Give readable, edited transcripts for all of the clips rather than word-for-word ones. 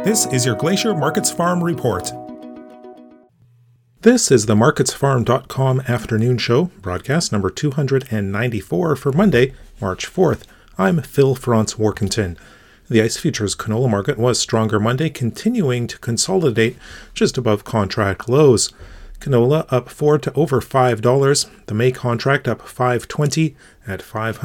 This is your Glacier Markets Farm Report. This is the MarketsFarm.com afternoon show, broadcast number 294 for Monday, March 4th. I'm Phil Franz-Warkentin. The ICE Futures canola market was stronger Monday, continuing to consolidate just above contract lows. Canola up $4 to over $5. The May contract up $5.20 at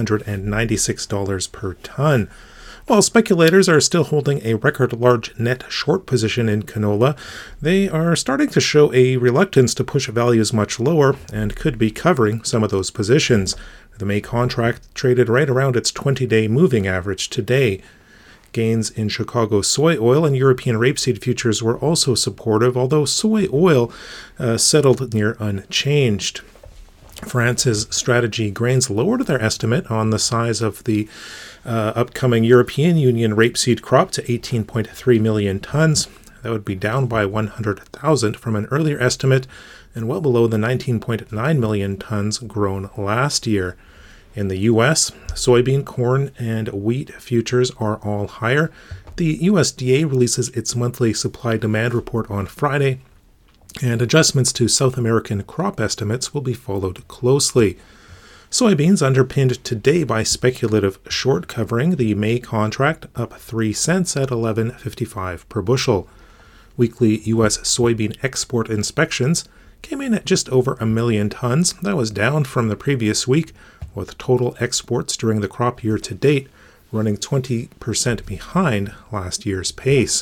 $596 per ton. While speculators are still holding a record large net short position in canola, they are starting to show a reluctance to push values much lower and could be covering some of those positions. The May contract traded right around its 20-day moving average today. Gains in Chicago soy oil and European rapeseed futures were also supportive, although soy oil settled near unchanged. France's Strategy Grains lowered their estimate on the size of the upcoming European Union rapeseed crop to 18.3 million tons. That would be down by 100,000 from an earlier estimate and well below the 19.9 million tons grown last year. In the U.S., soybean, corn, and wheat futures are all higher. The USDA releases its monthly supply-demand report on Friday, and adjustments to South American crop estimates will be followed closely. Soybeans underpinned today by speculative short covering, the May contract up 3 cents at $11.55 per bushel. Weekly U.S. soybean export inspections came in at just over 1 million tons. That was down from the previous week, with total exports during the crop year to date running 20% behind last year's pace.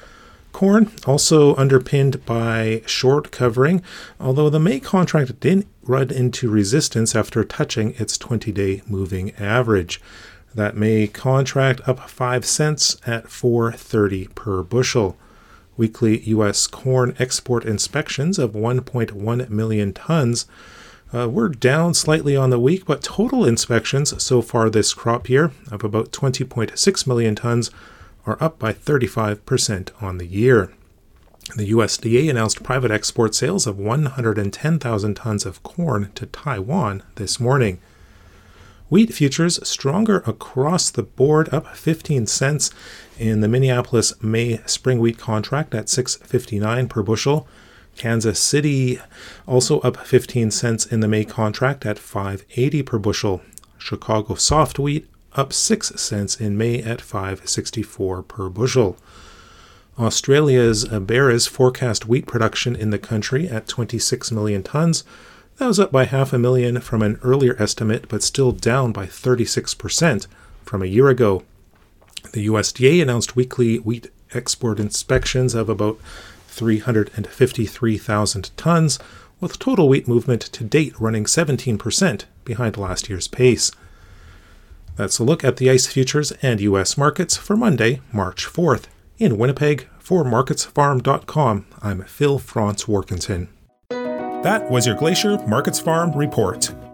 Corn also underpinned by short covering, although the May contract didn't run into resistance after touching its 20-day moving average. That May contract up 5 cents at $4.30 per bushel. Weekly U.S. corn export inspections of 1.1 million tons were down slightly on the week, but total inspections so far this crop year of about 20.6 million tons are up by 35% on the year. The USDA announced private export sales of 110,000 tons of corn to Taiwan this morning. Wheat futures stronger across the board, up 15 cents in the Minneapolis May spring wheat contract at $6.59 per bushel. Kansas City also up 15 cents in the May contract at $5.80 per bushel. Chicago soft wheat up 6 cents in May at $5.64 per bushel. Australia's BERES forecast wheat production in the country at 26 million tons. That was up by 500,000 from an earlier estimate, but still down by 36% from a year ago. The USDA announced weekly wheat export inspections of about 353,000 tons, with total wheat movement to date running 17% behind last year's pace. That's a look at the ICE futures and U.S. markets for Monday, March 4th. In Winnipeg, for MarketsFarm.com, I'm Phil Franz-Warkentin. That was your Glacier Markets Farm Report.